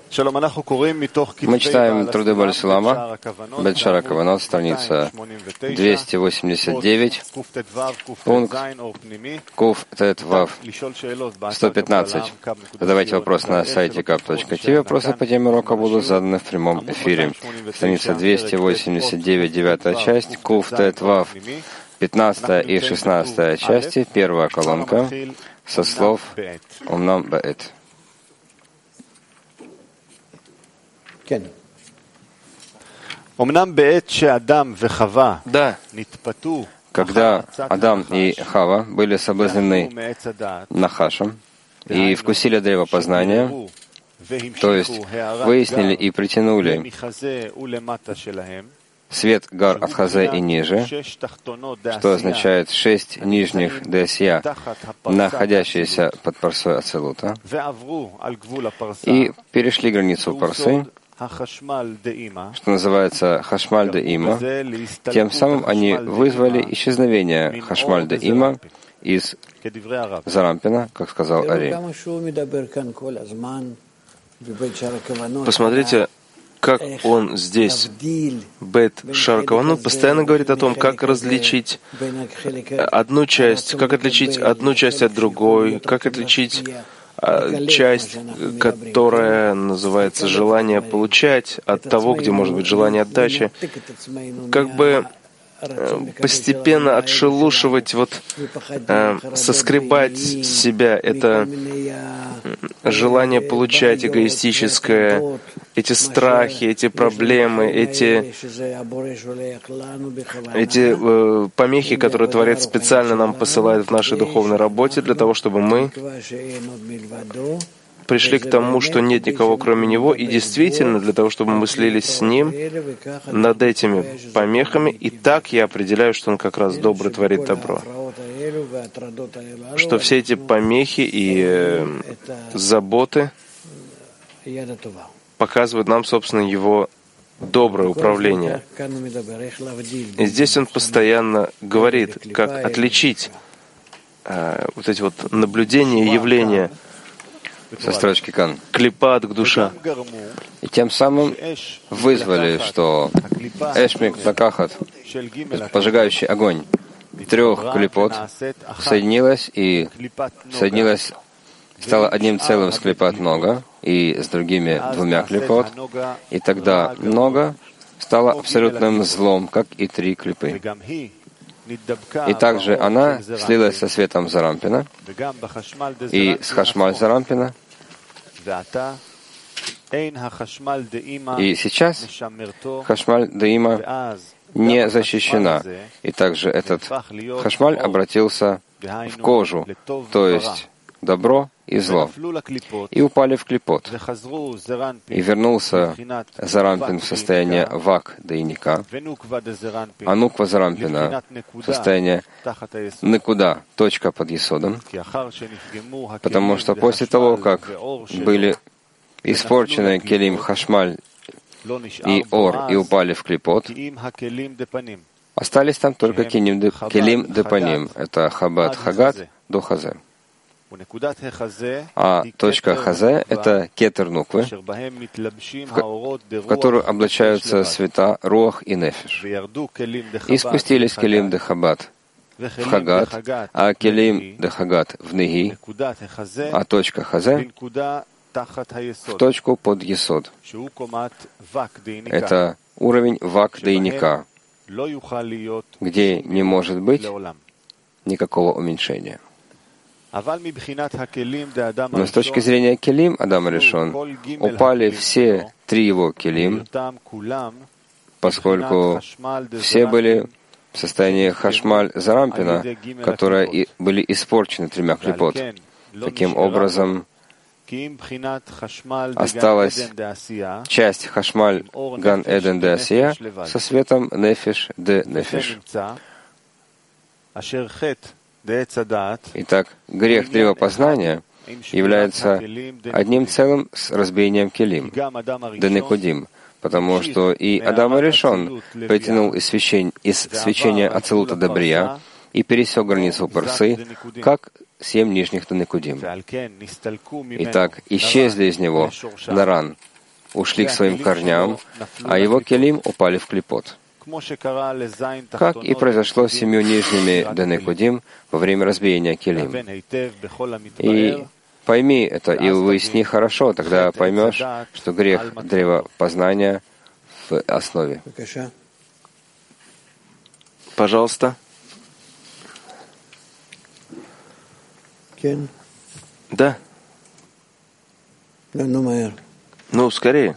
Мы читаем труды Бааль Сулама, Бет Шара Каванот, страница 289, пункт Куф Тет Вав 115. Задавайте вопрос на сайте kap.tv. Вопросы по теме урока будут заданы в прямом эфире. Страница 289, 9 часть, Куф Тет Вав, 15 и 16 части, первая колонка, со слов Умнам Беэт. Да, когда Адам и Хава были соблазнены Нахашем и вкусили древо познания, то есть выяснили и притянули свет Гар от Хазе и ниже, что означает 6 нижних Десия, находящиеся под парсой Ацелута, и перешли границу парсы, что называется Хашмаль де Има, тем самым они вызвали исчезновение Хашмаль де Има из Зарампина, как сказал Ари. Посмотрите, как он здесь, Бет Шара Каванот, постоянно говорит о том, как различить одну часть, как отличить одну часть от другой, как отличить часть, которая называется желание получать, от того, где может быть желание отдачи, как бы постепенно отшелушивать, соскребать с себя это желание получать эгоистическое, эти страхи, эти проблемы, эти помехи, которые Творец специально нам посылает в нашей духовной работе для того, чтобы мы пришли к тому, что нет никого кроме Него, и действительно для того, чтобы мы слились с Ним над этими помехами, и так я определяю, что Он как раз добрый, творит добро. Что все эти помехи и заботы показывают нам, собственно, Его доброе управление. И здесь Он постоянно говорит, как отличить эти наблюдения, явления, со строчки Кан. Клипат к душа. И тем самым вызвали, что Эшмик Такахат, пожигающий огонь 3 клипот, соединилась, стала одним целым с клипат нога и с другими 2 клипот, и тогда нога стала абсолютным злом, как и 3 клипы. И также она слилась со светом Зарампина и с Хашмаль Зарампина. И сейчас Хашмаль де Има не защищена. И также этот Хашмаль обратился в кожу, то есть добро и зло, и упали в клипот. И вернулся Зарампин в состояние вак дейника, а нуква Зарампина в состояние никуда, точка под есодом, потому что после того, как были испорчены келим Хашмаль и Ор и упали в клипот, остались там только келим депаним, это Хабад Хагат до Хазе. А точка Хазе — это кетер нуквы, в которую облачаются света Руах и Нефиш. И спустились келим де Хабад в Хагат, а келим де Хагат в Неги, а точка Хазе в точку под Есод. Это уровень вак дейника, где не может быть никакого уменьшения. Но с точки зрения келим Адама решен, упали все 3 его келим, поскольку все были в состоянии Хашмаль Зарампина, которые были испорчены 3 клипот. Таким образом, осталась часть Хашмаль Ган Эден де Асия со светом Нефиш де Нефиш. Итак, грех древопознания является одним целым с разбиением келим, денекудим, потому что и Адам Аришон притянул из свечения Ацелута до Брия и пересек границу парсы, как 7 нижних денекудим. Итак, исчезли из него Наран ушли к своим корням, а его келим упали в клипот. Как и произошло с 7 нижними Денекудим во время разбиения келим. И пойми это и выясни хорошо, тогда поймешь, что грех древа познания в основе. Пожалуйста. Да. Ну, скорее.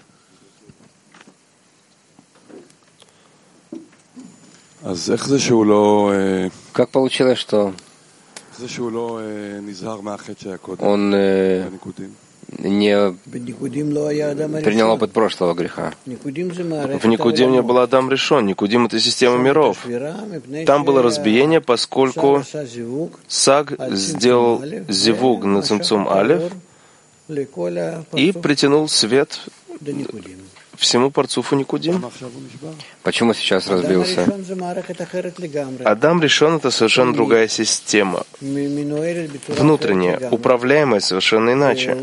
Как получилось, что он не принял опыт прошлого греха? В Никудим не был Адам Ришон. Никудим — это система миров. Там было разбиение, поскольку Саг сделал зивуг на цимцум алеф и притянул свет всему парцуфу Никудим. Почему сейчас разбился? Адам Ришон — это совершенно другая система. Внутренняя, управляемая совершенно иначе.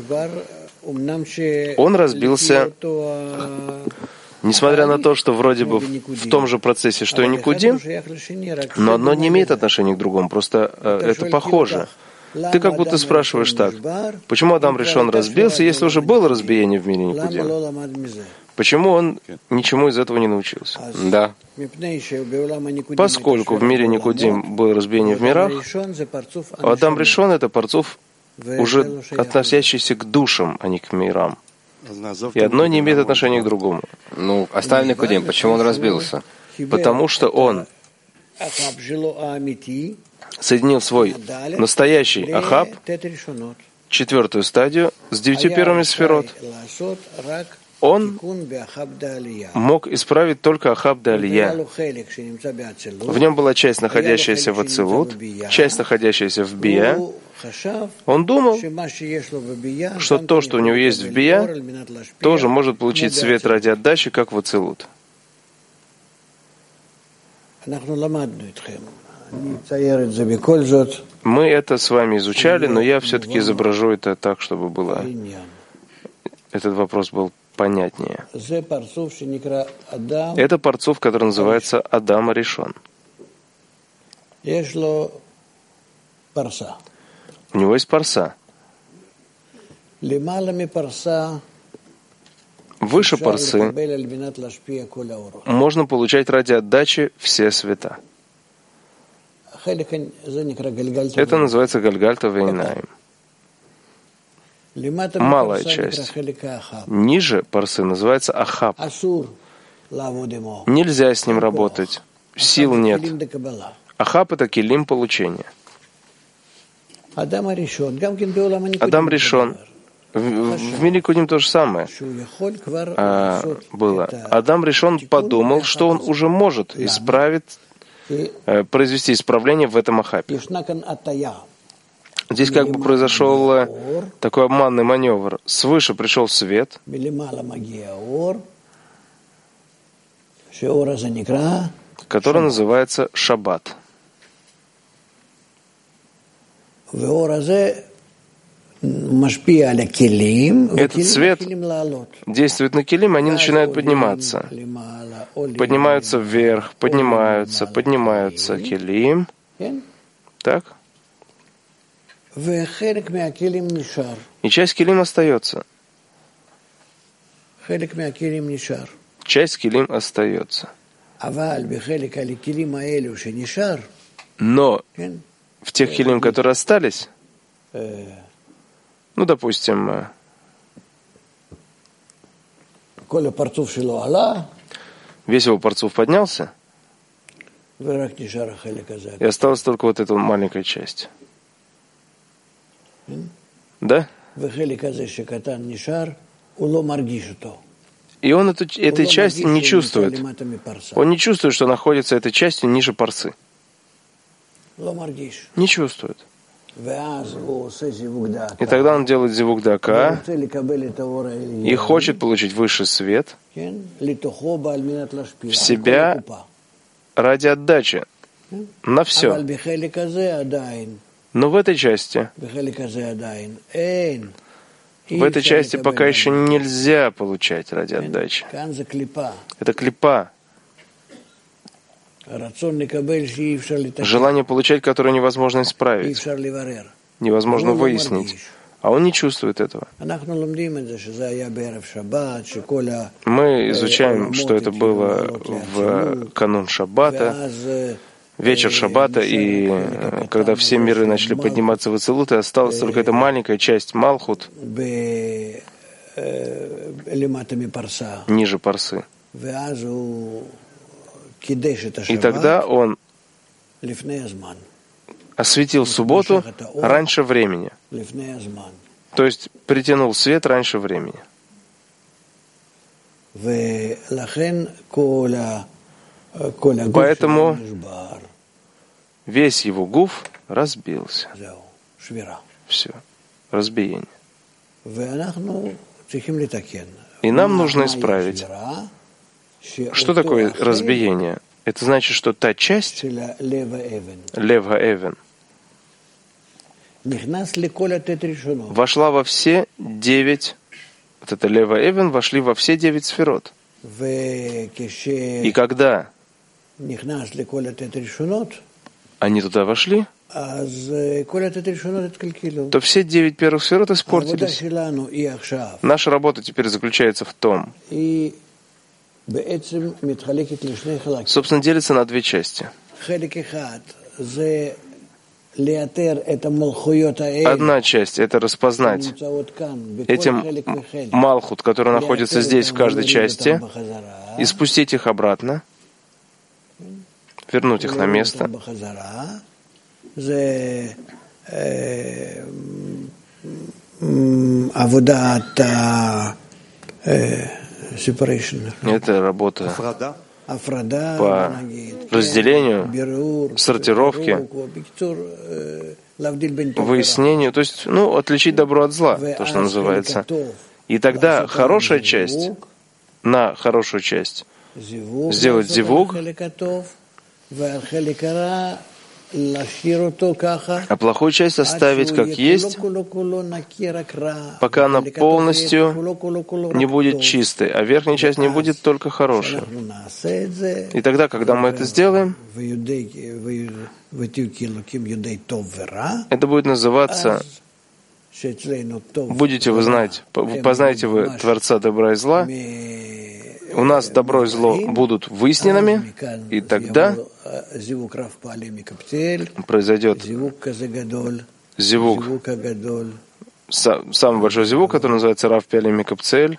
Он разбился, несмотря на то, что вроде бы в том же процессе, что и Никудим, но одно не имеет отношения к другому, просто это похоже. Ты как будто спрашиваешь так: почему Адам Ришон разбился, если уже было разбиение в мире Никудим? Почему он ничему из этого не научился? Да. Поскольку в мире Никудим было разбиение в мирах, Адам Ришон — это парцуф, уже относящийся к душам, а не к мирам. И одно не имеет отношения к другому. Ну, оставим Никудим. Почему он разбился? Потому что он соединил свой настоящий Ахаб, 4-ю стадию, с 9 первыми сферот. Он мог исправить только Ахаб де Алия. В нем была часть, находящаяся в Ацилут, часть, находящаяся в Бия. Он думал, что то, что у него есть в Бия, тоже может получить свет ради отдачи, как в Ацилут. Мы это с вами изучали, но я все-таки изображу это так, чтобы было... Этот вопрос был понятнее. Это парцуф, который называется Адам Ришон. У него есть парса. Выше парсы можно получать ради отдачи все света. Это называется Гальгальта Вейнаим. Малая часть. Ниже парсы называется Ахаб. Нельзя с ним работать. Сил нет. Ахаб — это килим получения. Адам Ришон. В мире Никудим то же самое было. Адам Ришон подумал, что он уже может исправить, произвести исправление в этом Ахабе. Здесь как бы произошел такой обманный маневр. Свыше пришел свет, который называется Шаббат. Этот свет действует на килим, они начинают подниматься. Поднимаются вверх, поднимаются килим. Так? И часть килим остается. Часть килим остается. Но в тех килим, которые остались, ну, допустим, весь его парцуф поднялся, и осталась только вот эта маленькая часть. Да? И он этой части не чувствует. Он не чувствует, что находится этой частью ниже парсы. Не чувствует. И тогда он делает зивук дака и хочет получить высший свет в себя ради отдачи на все. Но в этой части В этой части пока еще нельзя получать ради отдачи. Это клипа. Желание получать, которое невозможно исправить, невозможно выяснить. А он не чувствует этого. Мы изучаем, что это было в канун Шаббата, вечер Шаббата, и когда все миры начали подниматься в Ацилут, и осталась только эта маленькая часть Малхут ниже Парсы. И тогда он осветил субботу раньше времени. То есть притянул свет раньше времени. Поэтому весь его гуф разбился. Все. Разбиение. И нам нужно исправить. Что такое разбиение? Это значит, что та часть, Лев Гаэвен, вошла во все 9, вот это Лев Гаэвен, вошли во все 9 сферот. И когда они туда вошли, то все 9 первых сферот испортились. Наша работа теперь заключается в том, собственно, делится на 2 части. Одна часть — это распознать этим малхут, который находится здесь, в каждой части, и спустить их обратно, вернуть их на место. Это работа по разделению, сортировке, выяснению, то есть, отличить добро от зла, то, что называется. И тогда хорошая часть, на хорошую часть сделать зивуг, а плохую часть оставить как есть, пока она полностью не будет чистой, а верхняя часть не будет только хорошей. И тогда, когда мы это сделаем, это будет называться «Будете вы знать, познаете вы Творца добра и зла», у нас добро и зло будут выясненными, и тогда произойдет зивуг, самый большой зивуг, который называется Рав Пиалим Микапцель,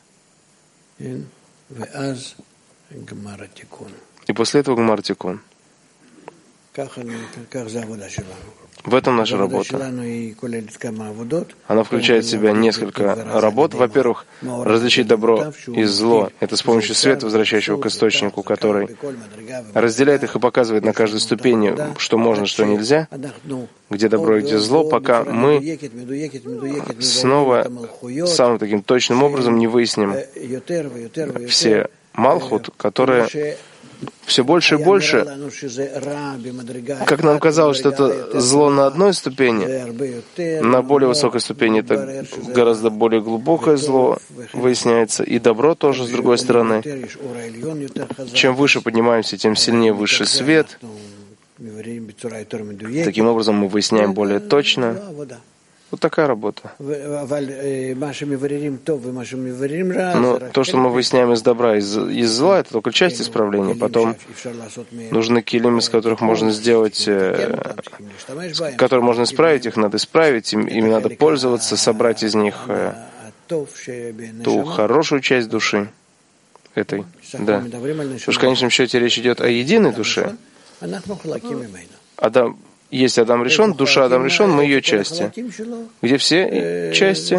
и после этого Гмар Тикун. В этом наша работа. Она включает в себя несколько работ. Во-первых, различить добро и зло. Это с помощью света, возвращающего к источнику, который разделяет их и показывает на каждой ступени, что можно, что нельзя, где добро и где зло, пока мы снова самым таким точным образом не выясним все малхут, которые все больше и больше, как нам казалось, что это зло на одной ступени, на более высокой ступени это гораздо более глубокое зло выясняется, и добро тоже с другой стороны. Чем выше поднимаемся, тем сильнее высший свет. Таким образом мы выясняем более точно. Вот такая работа. Но то, что мы выясняем из добра, из зла, это только часть исправления. Потом нужны килим, из которых можно сделать, которые можно исправить, их надо исправить, ими надо пользоваться, собрать из них ту хорошую часть души этой. Да. Потому что в конечном счете речь идет о единой душе. Есть Адам Ришон, душа Адам Ришон, мы ее части. Где все части?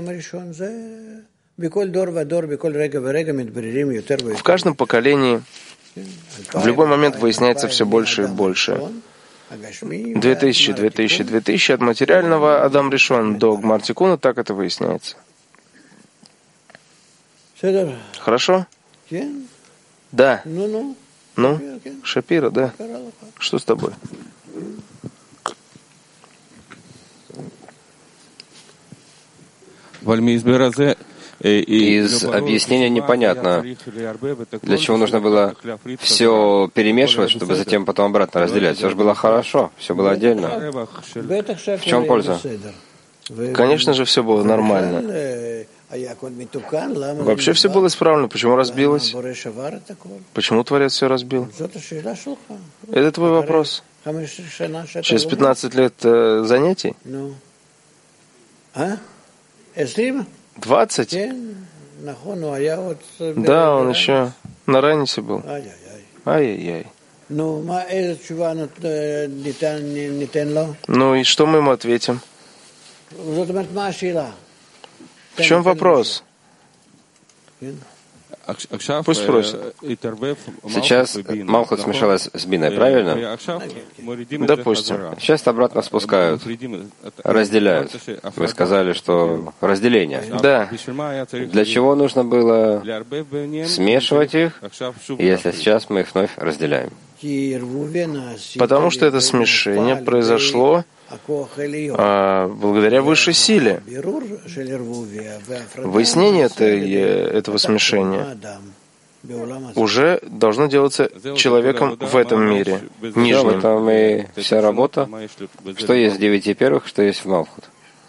В каждом поколении в любой момент выясняется все больше и больше. 2000 от материального Адам Ришон до Гмар Тикуна, так это выясняется. Хорошо? Да. Ну, Шапира, да. Что с тобой? Из объяснения непонятно, для чего нужно было все перемешивать, чтобы затем потом обратно разделять. Все же было хорошо, все было отдельно. В чем польза? Конечно же, все было нормально. Вообще все было исправлено. Почему разбилось? Почему Творец все разбил? Это твой вопрос. Через 15 лет занятий? 20? Да, он еще на ранице был. Ай-яй-яй. Ну и что мы ему ответим? В чем вопрос? Пусть спросит. Сейчас Малхут смешалась с Биной, правильно? Допустим. Сейчас обратно спускают, разделяют. Вы сказали, что разделение. Да. Для чего нужно было смешивать их, если сейчас мы их вновь разделяем? Потому что это смешение произошло благодаря высшей силе. Выяснение этого смешения уже должно делаться человеком в этом мире, нижнем. В этом и вся работа. Что есть в 9 первых, что есть в Малхут.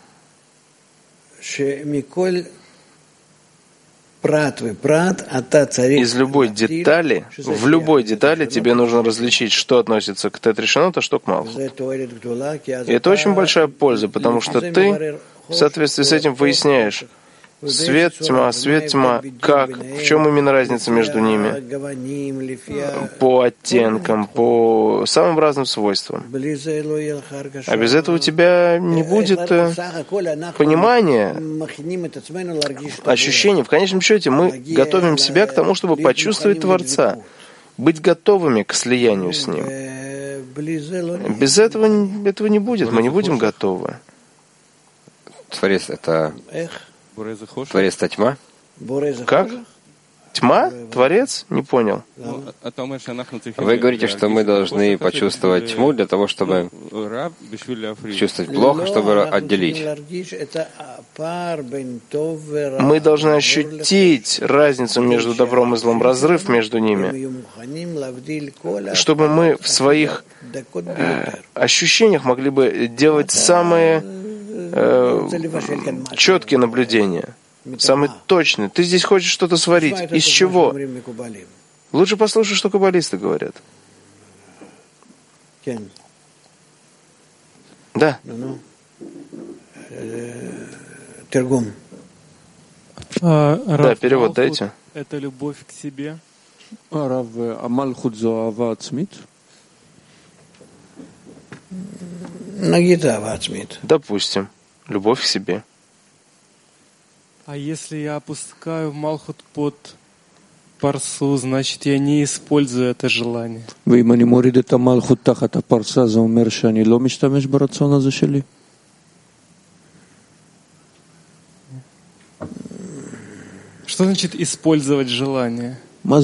Из любой детали, в любой детали тебе нужно различить, что относится к Тет-Ришонот, а что к Малхут. И это очень большая польза, потому что ты в соответствии с этим выясняешь свет, тьма, как, в чем именно разница между ними, по оттенкам, по самым разным свойствам. А без этого у тебя не будет понимания, ощущений. В конечном счете мы готовим себя к тому, чтобы почувствовать Творца, быть готовыми к слиянию с Ним. Без этого не будет, мы не будем готовы. Творец — это Творец — это тьма? Как? Тьма? Творец? Не понял. Вы говорите, что мы должны почувствовать тьму для того, чтобы чувствовать плохо, чтобы отделить. Мы должны ощутить разницу между добром и злом, разрыв между ними, чтобы мы в своих ощущениях могли бы делать самые четкие наблюдения, самые точные. Ты здесь хочешь что-то сварить. Из чего? Лучше послушай, что каббалисты говорят. Да. Да, перевод дайте. Это любовь к себе. Допустим, любовь к себе. А если я опускаю Малхут под парсу, значит, я не использую это желание. Что значит использовать желание?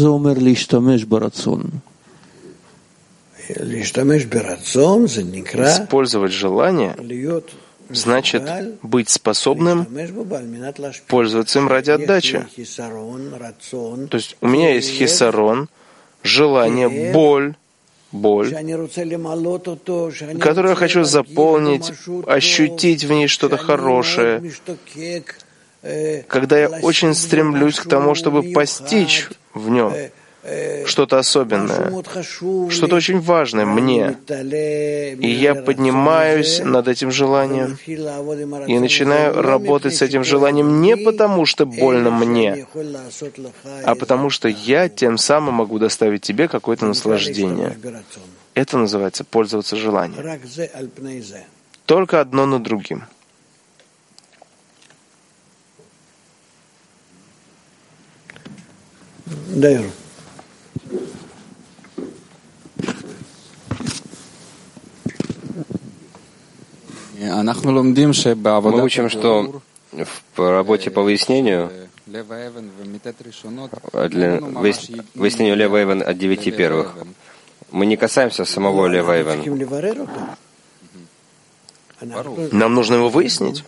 Использовать желание значит быть способным пользоваться им ради отдачи. То есть у меня есть хисарон, желание, боль, которую я хочу заполнить, ощутить в ней что-то хорошее, когда я очень стремлюсь к тому, чтобы постичь в нем что-то особенное, что-то очень важное мне. И я поднимаюсь над этим желанием и начинаю работать с этим желанием не потому, что больно мне, а потому, что я тем самым могу доставить тебе какое-то наслаждение. Это называется пользоваться желанием. Только одно над другим. Дайр. Мы учим, что в работе по выяснению, выяснению Лева Эйвен от 9 первых, мы не касаемся самого Лева Эйвен. Нам нужно его выяснить?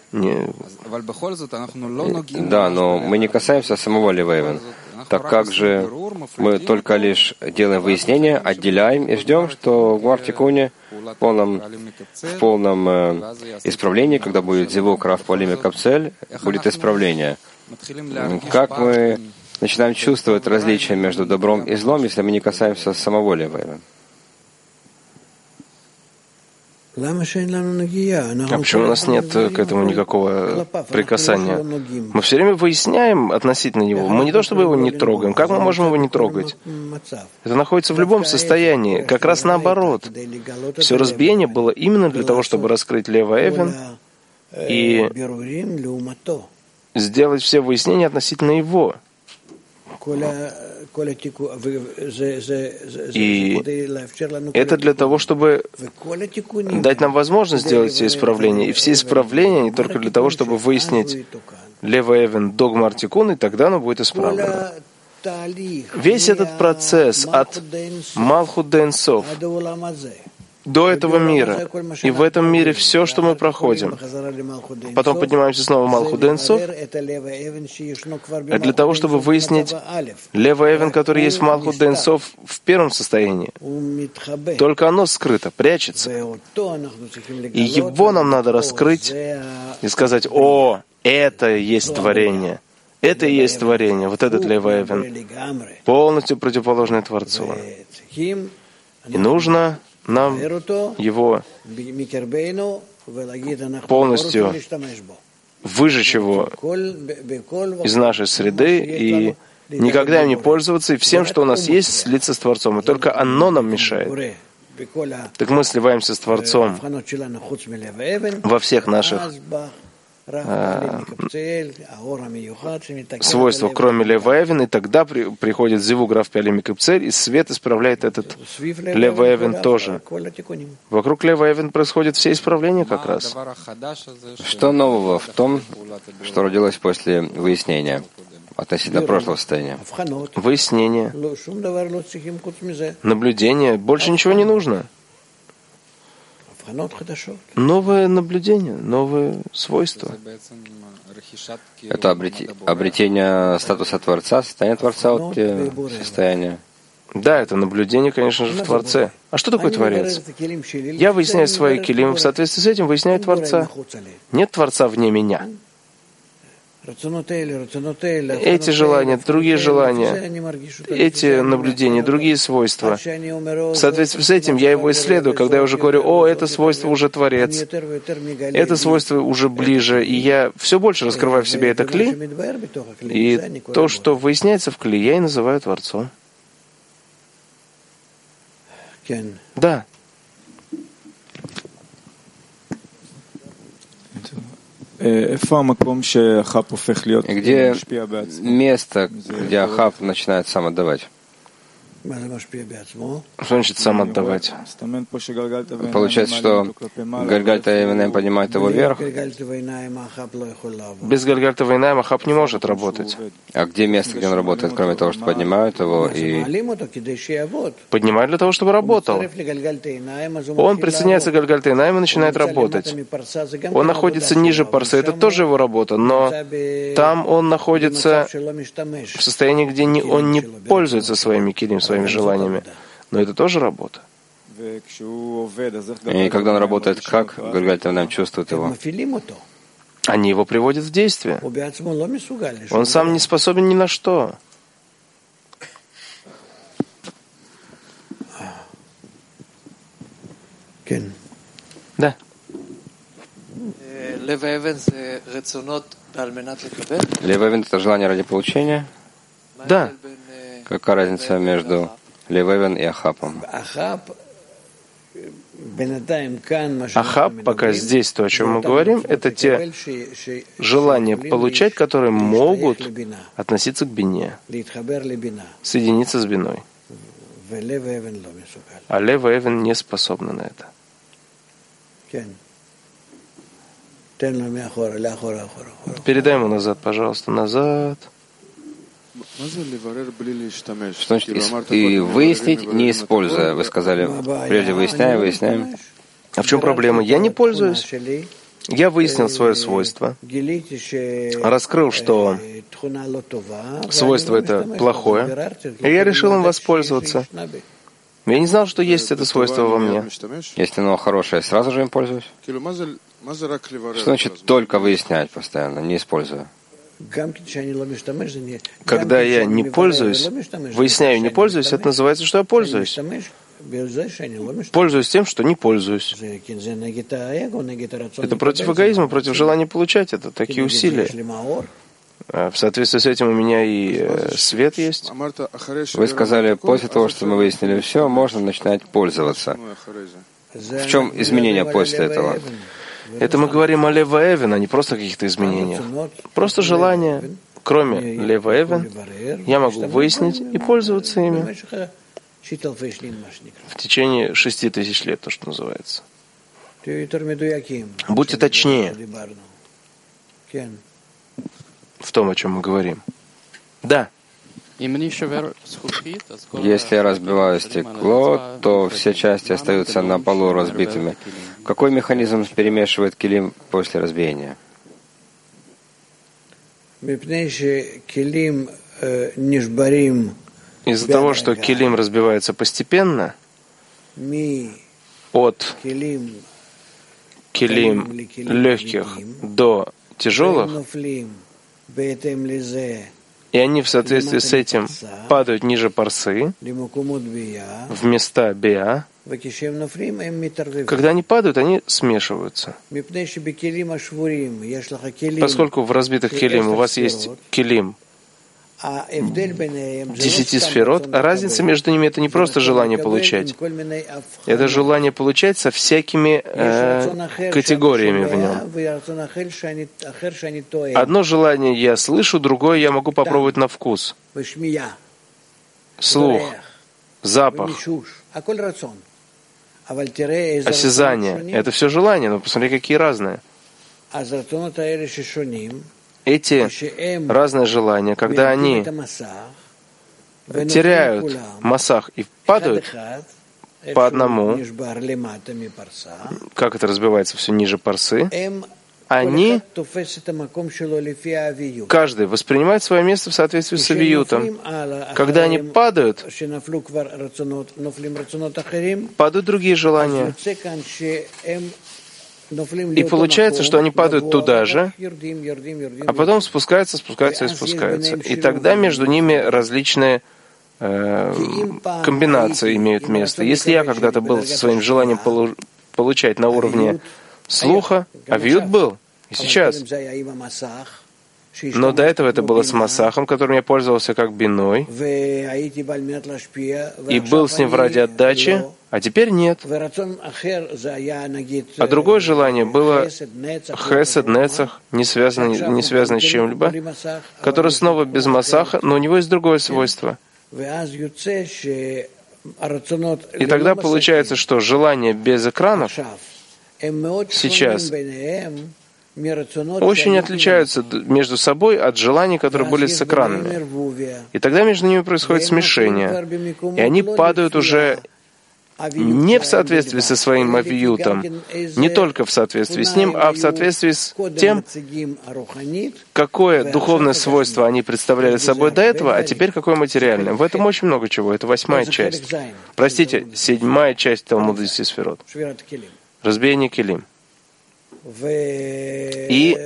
Да, но мы не касаемся самого Левейвен. Так как же мы только лишь делаем выяснение, отделяем и ждем, что в Гмар-Тикуне в полном исправлении, когда будет зивук Рав Пуалим и Капцель, будет исправление. Как мы начинаем чувствовать различия между добром и злом, если мы не касаемся самого Левейвен? А почему у нас нет к этому никакого прикасания? Мы все время выясняем относительно него. Мы не то чтобы его не трогаем. Как мы можем его не трогать? Это находится в любом состоянии. Как раз наоборот. Все разбиение было именно для того, чтобы раскрыть Лева Эвен и сделать все выяснения относительно его. И это для того, чтобы дать нам возможность сделать все исправления. И все исправления не только для того, чтобы выяснить Лева Эвен до Гмар Тикун, и тогда оно будет исправлено. Весь этот процесс от Малхут де Эйн Соф до этого мира, и в этом мире все, что мы проходим, потом поднимаемся снова в Малхут де Эйн Соф, это для того, чтобы выяснить Лева Эвен, который есть в Малхут де Эйн Соф в первом состоянии. Только оно скрыто, прячется. И его нам надо раскрыть и сказать: «О, это и есть творение». Это и есть творение, вот этот Лева Эвен, полностью противоположный Творцу. И нужно нам его полностью выжечь его из нашей среды и никогда им не пользоваться, и всем, что у нас есть, слиться с Творцом. И только оно нам мешает. Так мы сливаемся с Творцом во всех наших свойства, кроме Лева Эвен, и тогда приходит зивук Рав Пуалим и Капцель, и свет исправляет этот Лева Эвен тоже. Вокруг Лева Эвен происходят все исправления как раз. Что нового в том, что родилось после выяснения относительно прошлого состояния? Выяснение, наблюдение, больше ничего не нужно. Новое наблюдение, новые свойства. Это обретение статуса Творца, состояние Творца от состояния. Да, это наблюдение, конечно же, в Творце. А что такое Творец? Я выясняю свои килим, в соответствии с этим выясняю Творца. Нет Творца вне меня. Эти желания, другие желания, эти наблюдения, другие свойства. В соответствии с этим я его исследую, когда я уже говорю: «О, это свойство уже Творец, это свойство уже ближе», и я все больше раскрываю в себе это кли, и то, что выясняется в кли, я и называю Творцом. Да. Где место, где Ахав начинает сам отдавать? Что значит сам отдавать? Получается, что Гальгальта Вейнаим поднимает его вверх. Без Гальгальта Вейнаим Ахав не может работать. А где место, где он работает, кроме того, что поднимают его и... Поднимают для того, чтобы работал. Он присоединяется к Гальгальта Вейнаим и начинает работать. Он находится ниже парсы, это тоже его работа, но там он находится в состоянии, где он не пользуется своими килим, своими желаниями. Но это тоже работа. И когда он работает, как Гальгальта Вейнаим чувствует его? Они его приводят в действие. Он сам не способен ни на что. Да. Лева Эвен — это желание ради получения? Да. Какая разница между Лева Эвен и Ахапом? Ахаб, пока здесь то, о чем мы говорим, это те желания получать, которые могут относиться к бине, соединиться с биной. А Лева Эвен не способна на это. Передай ему назад, пожалуйста, назад. Что значит и выяснить, не используя? Вы сказали, прежде выясняем. А в чем проблема? Я не пользуюсь. Я выяснил свое свойство, раскрыл, что свойство это плохое, и я решил им воспользоваться. Я не знал, что есть это свойство во мне. Если оно хорошее, сразу же им пользуюсь? Что значит только выяснять постоянно, не используя? Когда я не пользуюсь, выясняю, не пользуюсь, это называется, что я пользуюсь. Пользуюсь тем, что не пользуюсь. Это против эгоизма, против желания получать. Это такие усилия. В соответствии с этим у меня и свет есть. Вы сказали, после того, что мы выяснили все, можно начинать пользоваться. В чем изменение после этого? Это мы говорим о Лева Эвен, а не просто о каких-то изменениях. Просто желание, кроме Лева Эвен, я могу выяснить и пользоваться ими в течение 6000 лет, то, что называется. Будьте точнее в том, о чем мы говорим. Да. Если я разбиваю стекло, то все части остаются на полу разбитыми. Какой механизм перемешивает килим после разбиения? Из-за того, что килим разбивается постепенно, от килим легких до тяжелых, и они в соответствии с этим падают ниже парсы, в места биа. Когда они падают, они смешиваются. Поскольку в разбитых килим у вас есть килим 10 сферот, а разница между ними — это не просто желание получать. Это желание получать со всякими категориями в нем. Одно желание я слышу, другое я могу попробовать на вкус. Слух, запах, осязание — это все желания, но посмотри, какие разные. Эти разные желания, когда они теряют масах и падают по одному, как это разбивается все ниже парсы, они, каждый воспринимает свое место в соответствии с авиютом. Когда они падают, падают другие желания. И получается, что они падают туда же, а потом спускаются. И тогда между ними различные комбинации имеют место. Если я когда-то был со своим желанием получать на уровне слуха, авиют был, и сейчас. Но до этого это было с масахом, которым я пользовался как биной, и был с ним ради отдачи, а теперь нет. А другое желание было хесед, нецах, не связанное с чем-либо, которое снова без масаха, но у него есть другое свойство. И тогда получается, что желания без экранов сейчас очень отличаются между собой от желаний, которые были с экранами. И тогда между ними происходит смешение. И они падают уже не в соответствии со своим авиютом, не только в соответствии с ним, а в соответствии с тем, какое духовное свойство они представляли собой до этого, а теперь какое материальное. В этом очень много чего. Это 8-я часть. Простите, 7-я часть Талмуда 10 сферот. Разбиение килим. И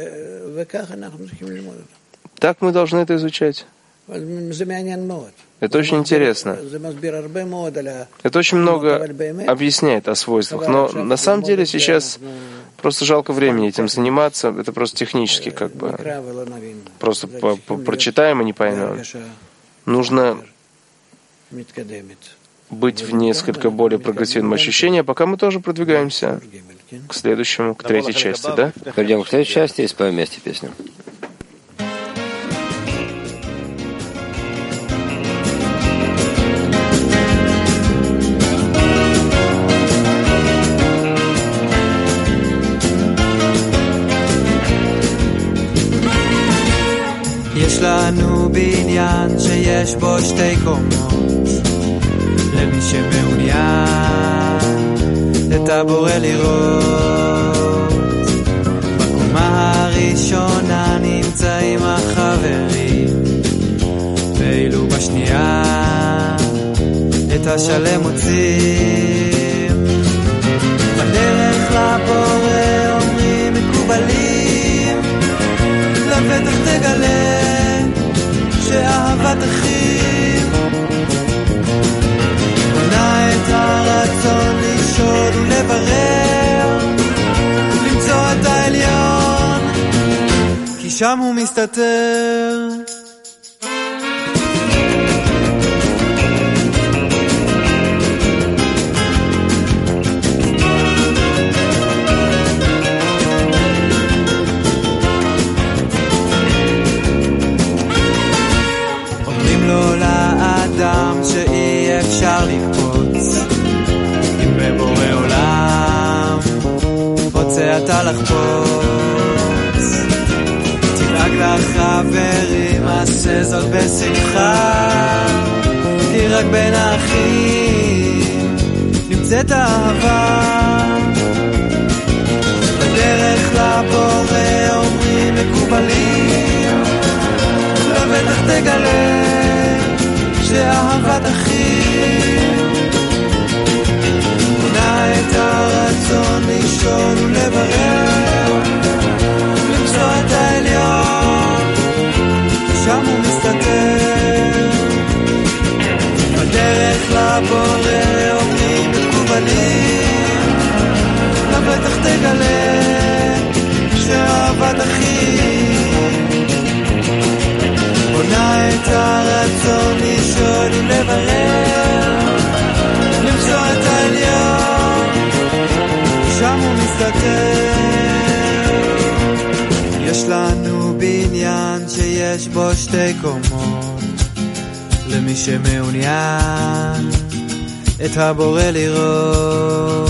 так мы должны это изучать. Это очень интересно. Это очень много объясняет о свойствах. Но на самом деле сейчас просто жалко времени этим заниматься. Это просто технически как бы. Просто прочитаем и не поймем. Нужно быть в несколько более прогрессивном ощущении, а пока мы тоже продвигаемся к следующему, к третьей части, да? Перейдем к третьей части и споем вместе песню. יש לנו בניין שיש בו 2 קומות למי שמעוניין את הבורא לראות. בקומה הראשונה נמצאים החברים, ואילו בשנייה את השלם מוצאים. בדרך לבורא אומרים מקובלים, לבטח תגלה שאהבת אחים בונה את הרצון לשאול ולברר, למצוא את העליון, כי שם הוא מסתתר. שאי אפשר לקפוץ, אם בבורא עולם רוצה אתה לחפוץ. תדאג לחברים, עשה זאת בשמחה, כי רק בין האחים נמצאת אהבה. בדרך לבורא אומרים מקובלים, לבטח תגלה שאהבת אחים בונה את הרצון לשאול ולברר, למצוא את העליון, שם הוא מסתתר. בדרך לבורא אומרים מקובלים, לבטח תגלה שאהבת אחים בונה את הרצון לשאול ולברר, למצוא את העליון, שם הוא מסתתר. יש לנו בניין שיש בו 2 קומות, למי שמעוניין את הבורא לראות.